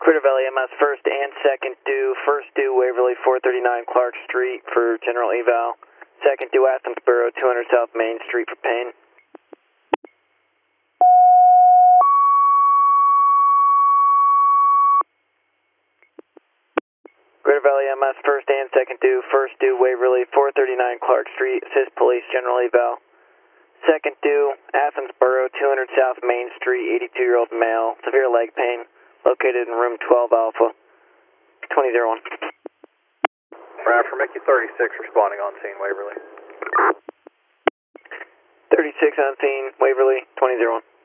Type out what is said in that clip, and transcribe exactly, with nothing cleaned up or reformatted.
Critter Valley M S first and second due. First due Waverly four thirty-nine Clark Street for general eval. Second due Athensboro two hundred South Main Street for pain. Critter Valley M S first and second due. First due Waverly four thirty-nine Clark Street. Assist police general eval. Second due Athensboro two hundred South Main Street. eighty-two year old male. Severe leg pain. Located in room twelve Alpha. twenty oh one. Right, for Mickey thirty-six responding on scene, Waverly. thirty-six on scene, Waverly, twenty oh one.